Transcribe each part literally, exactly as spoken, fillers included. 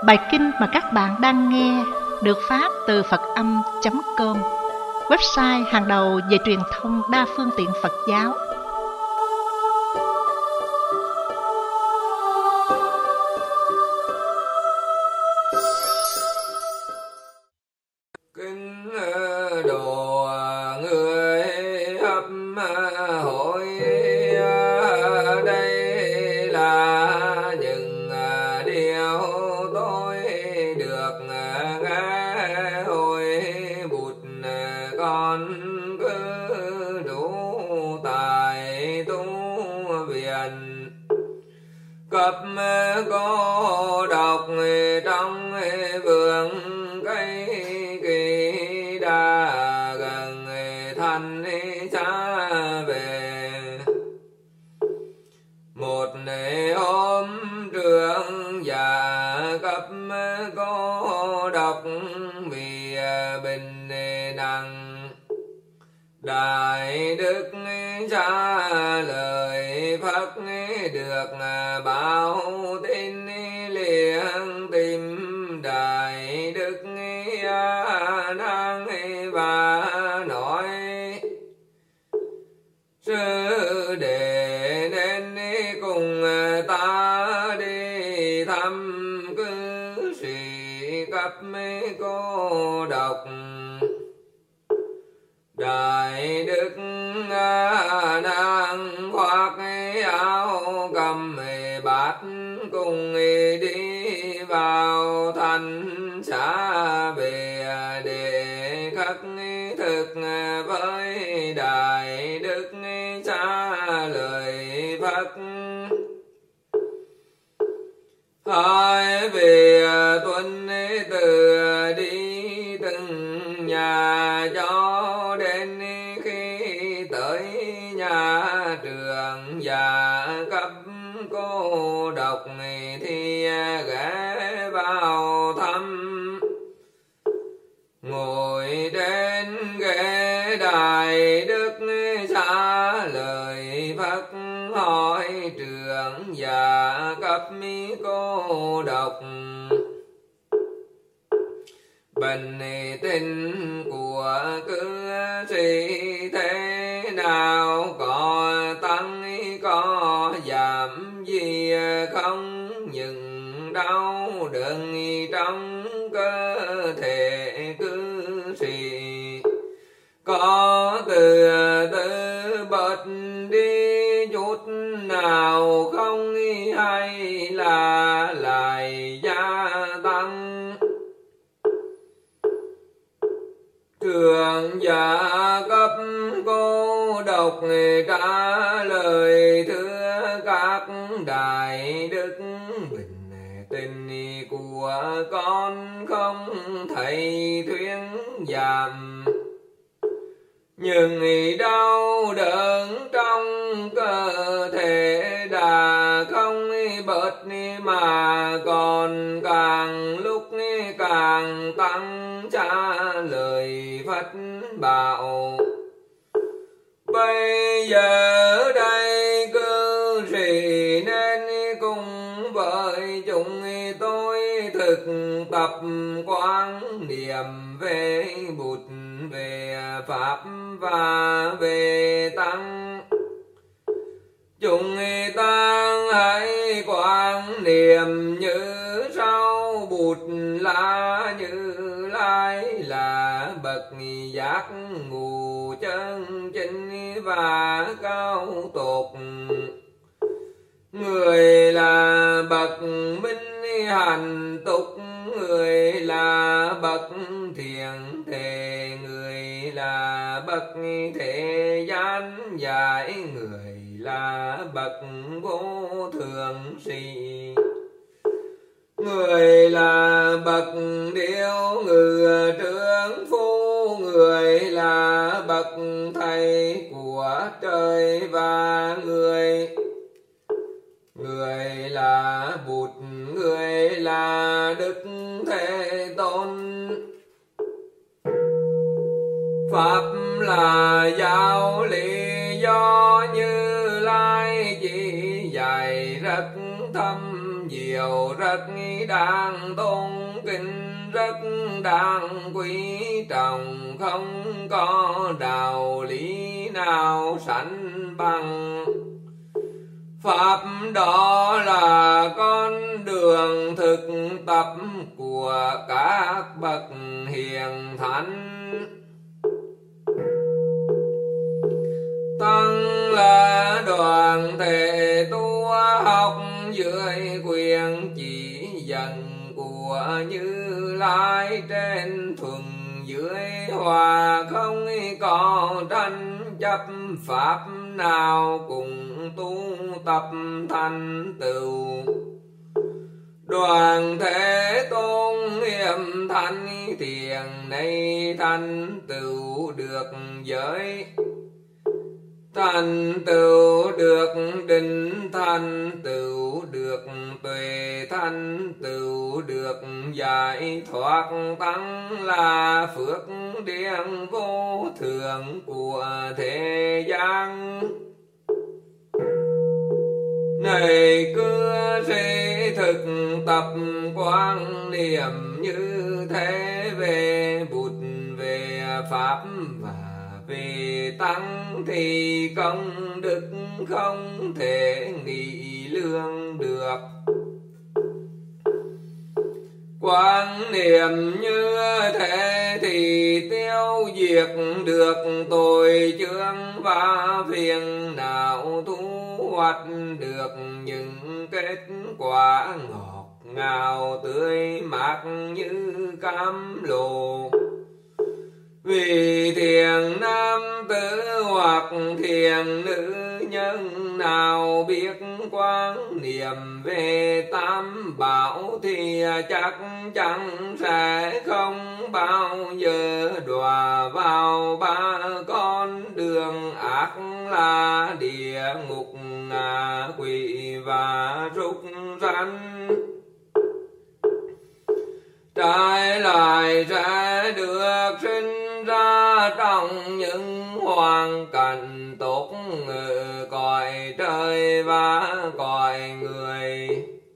Bài kinh mà các bạn đang nghe được phát từ Phật âm chấm com, website hàng đầu về truyền thông đa phương tiện Phật giáo. Kinh đồ người hấp hội, đây là những điều tôi được nghe hồi bụt con cứ đủ tại tu viện, cấp cô đọc trong vườn cây kỳ đa gần thành xa về. Một hôm trường già cấp cô đọc vì bình nặng, đại đức trả lời Phật được báo tin liền tìm đại đức A Nan và nói: sư đệ nên cùng ta đi thăm cư sĩ cấp cô độc. Đại đức A Nan khoác áo cầm bát cùng đi vào thành xã về để khắc thực với đại đức trả lời Phật. Hỏi về tuân từ đi từng nhà cho đến khi tới nhà trường già cấp cô độc thì ghé vào thăm. Ngồi trên ghế đại đức trả lời Phật hỏi trưởng già cấp cô độc: bệnh tình của cư sĩ thế nào, có tăng có giảm gì không? Những đau đớn trong cơ thể cư sĩ có từ từ bớt đi chút nào không, hay là lại gia tăng? Trưởng giả cấp cô độc trả lời: thưa các đại đức, bình tình của con không thấy thuyên giảm, nhưng đau đớn trong cơ thể đã không bớt mà còn càng lúc càng tăng. Trả lời Phật bảo: bây giờ đây cư sĩ nên cùng với chúng tôi thực tập quán niệm về Bụt, về Pháp và về Tăng. Chúng ta hãy quán niệm như sau: Bụt là Như Lai, là bậc giác ngộ chân chính và cao tột. Người là bậc minh hạnh tục, người là bậc thiện thể, người là bậc thế gian giải, người là bậc vô thượng sĩ. Người là bậc điêu ngự trượng phu, người là bậc thầy của trời và người. Người là Bụt, người là Đức Thế Tôn. Pháp là giáo lý do Như Lai chỉ dạy rất thâm nhiều rất đáng tôn kính, rất đáng quý trọng, không có đạo lý nào sánh bằng. Pháp đó là con đường thực tập của các bậc hiền thánh. Tăng là đoàn thể tu học dưới quyền chỉ dẫn của Như Lai trên thuần dưới hòa, không có tranh chấp pháp nào cùng tu tập thành tựu. Đoàn thể tôn nghiêm thanh thiền này thành tựu được giới, thành tựu được định, thành tựu được tuệ, thành tựu được giải thoát. Tăng là phước điển vô thượng của thế gian. Này cư sĩ thực tập quan niệm như thế về Bụt, về Pháp và về Tăng thì công đức không thể nghĩ lương được. Quan niệm như thế thì tiêu diệt được tội chướng và phiền não, thu hoạch được những kết quả ngọt ngào tươi mát như cam lồ. Vì thiền nam tử hoặc thiền nữ nhân nào biết quan niệm về tam bảo thì chắc chắn sẽ không bao giờ đọa vào ba con đường ác là địa ngục, ngạ quỷ và súc sanh. Trái lại sẽ được sinh ra trong những hoàn cảnh tốt ở cõi trời và cõi người.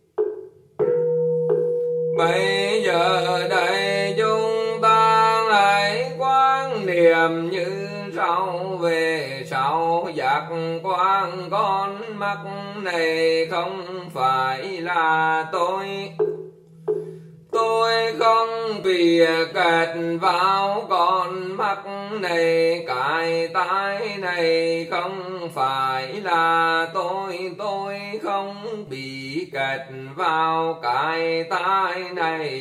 Bây giờ đây chúng ta hãy quan niệm như sau về sau: giác quan con mắt này không phải là tôi. Tôi không bị kẹt vào con mắt này, cái tai này không phải là tôi. Tôi không bị kẹt vào cái tai này.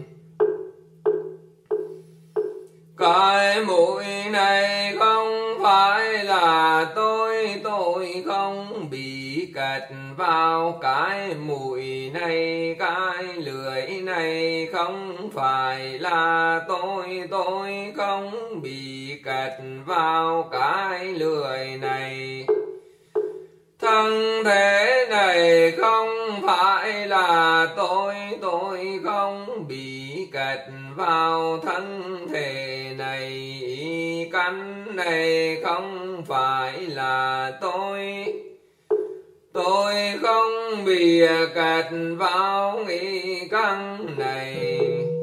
Cái mũi này không phải là tôi. Tôi không bị kẹt vào cái mũi này. Cái lưỡi này không phải là tôi. Tôi không bị kẹt vào cái lưỡi này. Thân thể này không phải là tôi. Tôi không bị kẹt vào thân thể này. Cánh này không phải là tôi. Tôi không bị kẹt vào ý căn này.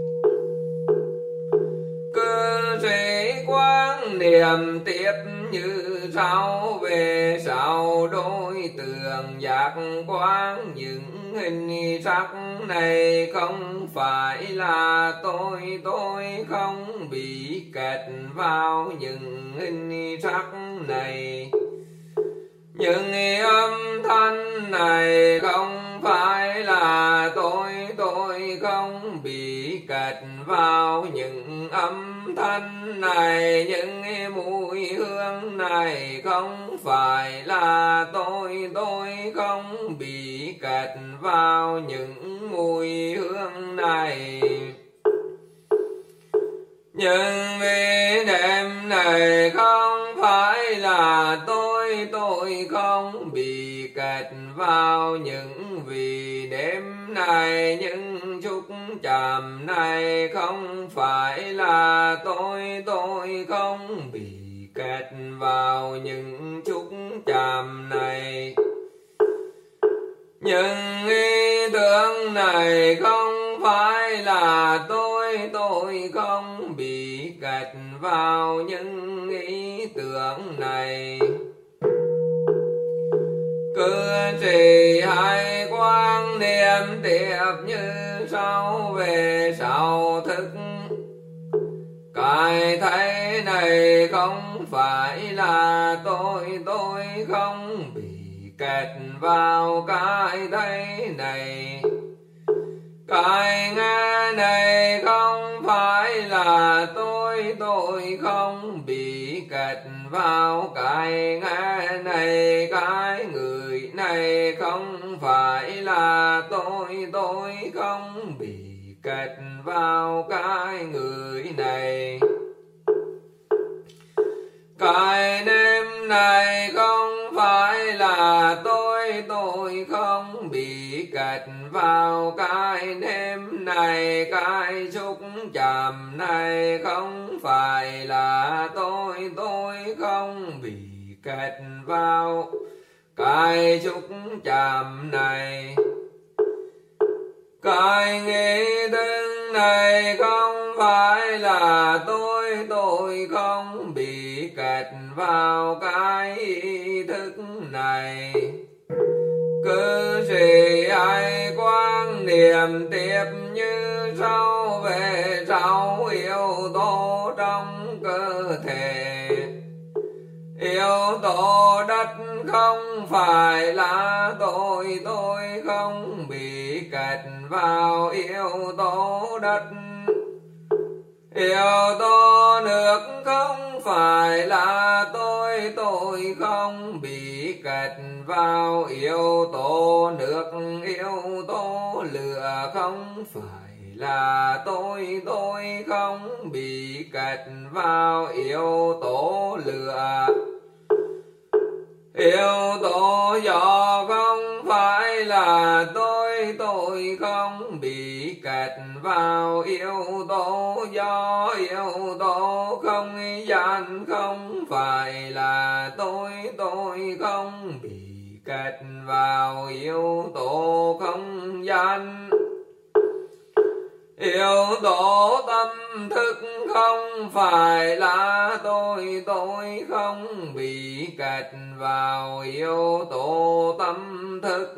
Cư sĩ quan niệm tiếp như sau về sau đối tượng giác quan. Những hình sắc này không phải là tôi. Tôi không bị kẹt vào những hình sắc này. Những âm thanh này không phải là tôi. Tôi không bị kẹt vào những âm thanh này. Những mùi hương này không phải là tôi. Tôi không bị kẹt vào những mùi hương này. Nhưng vì đêm này không phải là tôi. Tôi không bị kẹt vào những vì đêm này. Những chút chạm này không phải là tôi. Tôi không bị kẹt vào những chút chạm này. Nhưng ý tưởng này không phải là tôi, tôi không bị kẹt vào những ý tưởng này. Cứ chỉ hay quan niệm tiếp như sau về sau thức. Cái thấy này không phải là tôi, tôi không bị kẹt vào cái thấy này. Cái nghe này không phải là tôi, tôi không bị kẹt vào cái nghe này. Cái người này không phải là tôi, tôi không bị kẹt vào cái người này. Cái nêm này không phải là tôi, tôi không bị kẹt vào cái nêm này. Cái xúc chạm này không phải là tôi, tôi không bị kẹt vào cái xúc chạm này. Cái nghĩ thức này không phải là tôi, tôi không bị kẹt vào cái ý thức này. Cứ chỉ ai quan niệm tiếp như sau về sau yếu tố trong cơ thể. Yếu tố đất không phải là tôi, tôi không bị kẹt vào yếu tố đất. Yếu tố nước không phải là tôi, tôi không bị kẹt vào yếu tố nước. Yếu tố lửa không phải là tôi, tôi không bị kẹt vào yếu tố lửa. Yếu tố gió không phải là tôi, tôi không bị kẹt vào yếu tố gió. Yếu tố không gian không phải là tôi, tôi không bị kẹt vào yếu tố không gian. Yếu tố tâm thức không phải là tôi, tôi không bị kẹt vào yếu tố tâm thức.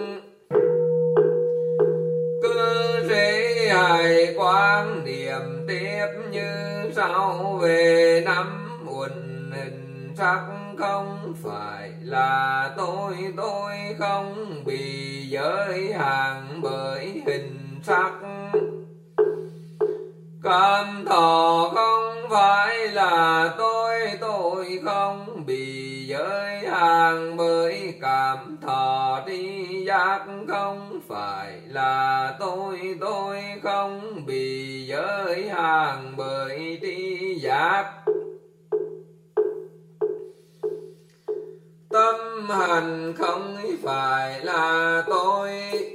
Cứ chỉ hãy quan niệm tiếp như sau về năm uẩn hình sắc không phải là tôi, tôi không bị giới hạn bởi hình sắc. Cảm thọ không phải là tôi, tôi không bị giới hạn bởi cảm thọ. Tri giác không phải là tôi, tôi không bị giới hạn bởi tri giác. Tâm hành không phải là tôi,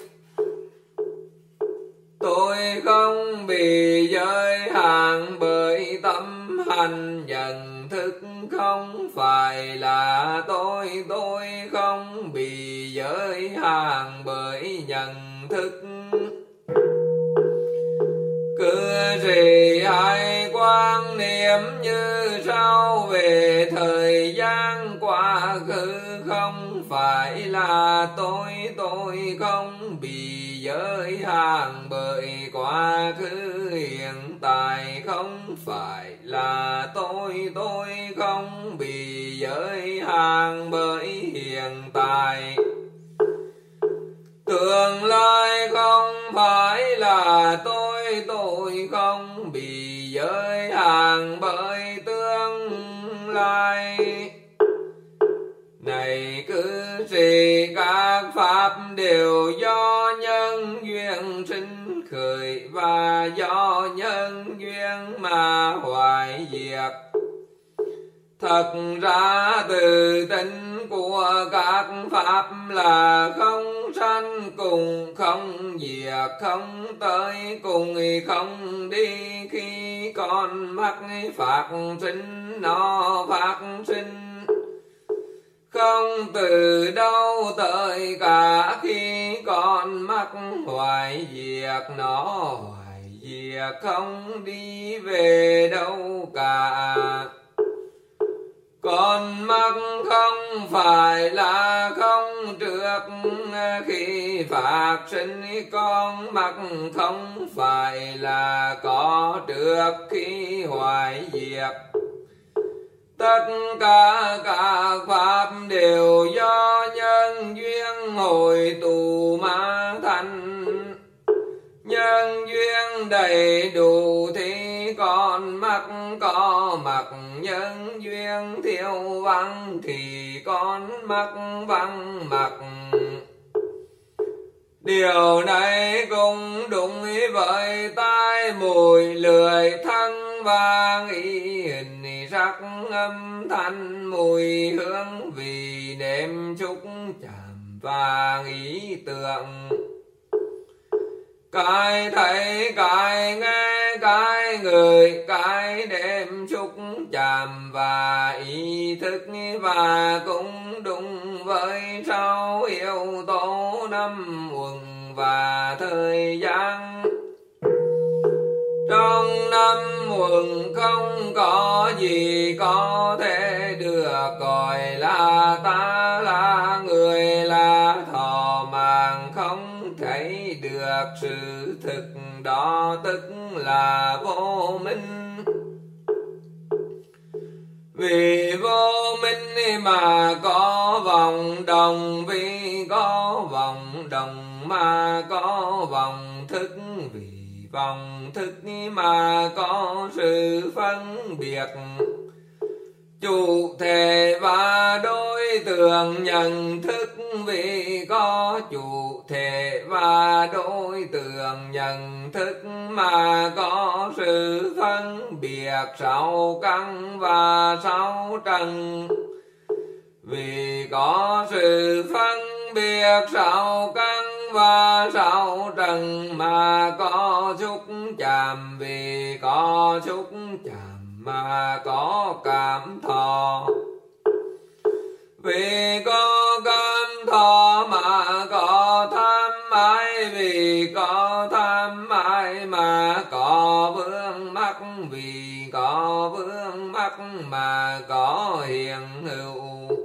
tôi không bị giới hạn bởi tâm hành. Nhận thức không phải là tôi, tôi không bị giới hạn bởi nhận thức. Cứ gì hãy quan niệm như sau về thời gian quá khứ không phải là tôi, tôi không bị giới hạn bởi quá khứ. Hiện tại không phải là tôi, tôi không bị giới hạn bởi hiện tại. Tương lai không phải là tôi, tôi không bị giới hạn bởi tương lai. Này cứ gì các pháp đều do nhân duyên sinh khởi và do nhân duyên mà hoại diệt. Thật ra từ tính của các pháp là không sanh cùng không diệt, không tới cùng không đi. Khi con mắt phát sinh nó phát sinh, không từ đâu tới cả khi con mắt hoài diệt, nó hoài diệt không đi về đâu cả. Con mắt không phải là không trước khi phát sinh, con mắt không phải là có trước khi hoại diệt. Tất cả các pháp đều do nhân duyên hội tụ mà thành. Nhân duyên đầy đủ thì con mắt có mặt, nhân duyên thiếu vắng thì con mắt vắng mặt. Điều này cũng đúng với tai mũi lưỡi thân và ý hình sắc âm thanh mùi hương vị nếm xúc chạm và ý tưởng. Cái thấy, cái nghe, cái người, cái đêm xúc chạm và ý thức, và cũng đúng với sáu yếu tố năm uẩn và thời gian. Trong năm uẩn không có gì có thể được gọi là ta, là người, là thọ mạng, không thấy được sự thực đó tức là vô minh. Vì vô minh mà có vọng động, vì có vọng động mà có vọng thức, vì vọng thức mà có sự phân biệt. Chủ thể và đối tượng nhận thức, vì có chủ thể và đối tượng nhận thức mà có sự phân biệt sáu căn và sáu trần. Vì có sự phân biệt sáu căn và sáu trần mà có xúc chạm, vì có xúc chạm mà có cảm thọ. Vì có cảm thọ mà có tham ái, vì có tham ái mà có vướng mắc, vì có vướng mắc mà có hiện hữu.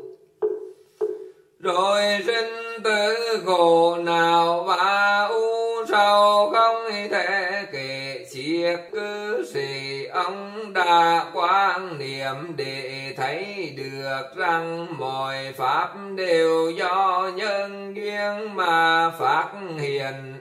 Rồi sinh tử khổ nào và u sầu không thể kể xiết, cư sĩ ông đã quan niệm để thấy được rằng mọi pháp đều do nhân duyên mà phát hiện,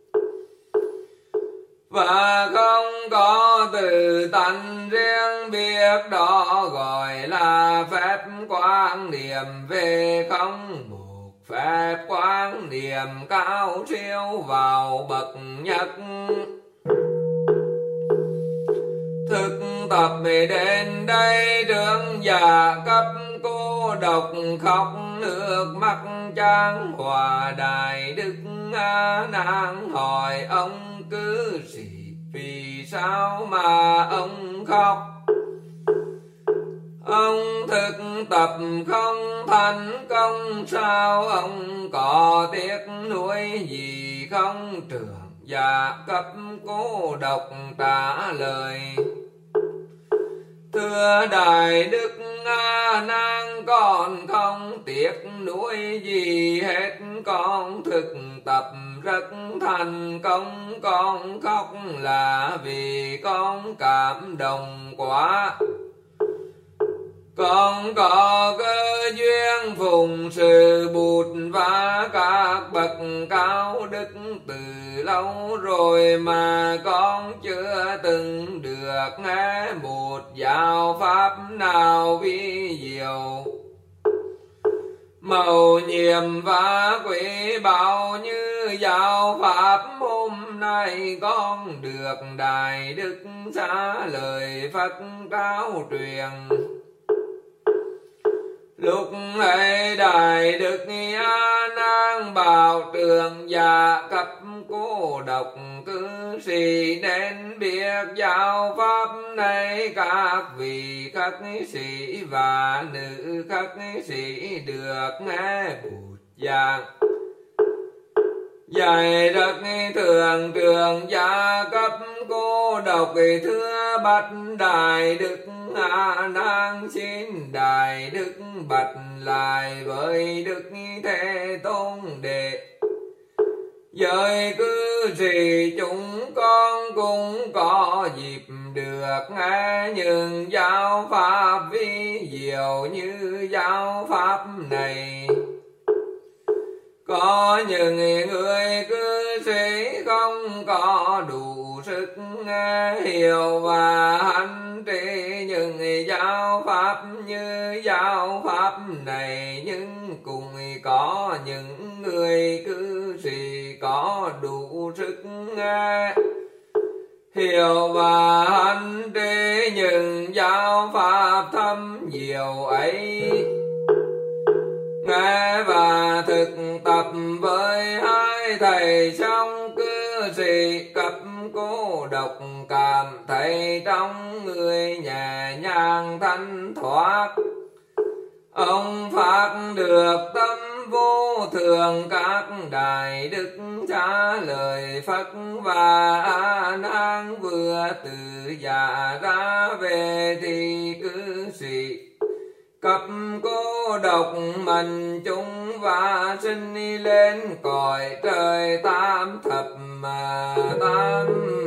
và không có tự tánh riêng biệt. Đó gọi là phép quan niệm về không, một phép quan niệm cao siêu vào bậc nhất. Thực tập đến đây trưởng giả cấp cô độc khóc nước mắt trang hòa. Đại đức A Nan hỏi ông cư sĩ vì sao mà ông khóc. Ông thực tập không thành công sao, ông có tiếc nuối gì không? Trưởng giả cấp cô độc trả lời: thưa Đại đức A Nan, con không tiếc nuối gì hết. Con thực tập rất thành công. Con khóc là vì con cảm động quá. Con có cơ duyên phụng sự Bụt và các bậc cao đức từ lâu rồi mà con chưa từng được nghe một giáo pháp nào vi diệu, mầu nhiệm và quý báu như giáo pháp hôm nay. Con được Đại đức xá lời Phật cao truyền. Lúc ấy Đại đức A Nan bảo trưởng giả cấp cô độc cư sĩ nên biết giáo pháp này. Các vị khất sĩ và nữ khất sĩ được nghe Bụt giảng Dạy rất thường trường gia cấp cô độc thưa bạch đại đức A Nan xin đại đức bạch lại với đức Thế Tôn đệ. Giới cứ gì chúng con cũng có dịp được nghe những giáo pháp vi diệu như giáo pháp này. Có những người cư sĩ không có đủ sức nghe hiểu và hành trì những giáo pháp như giáo pháp này, nhưng cũng có những người cư sĩ có đủ sức nghe hiểu và hành trì những giáo pháp thâm diệu ấy. Nghe và thực tập với hai thầy xong cư sĩ cấp cô độc cảm thấy trong người nhẹ nhàng thanh thoát. Ông phát được tâm vô thường các đại đức trả lời Phật, và A Nan vừa từ giả ra về thì cư sĩ cấp cô độc mình chúng và sinh lên cõi trời tam thập mà tam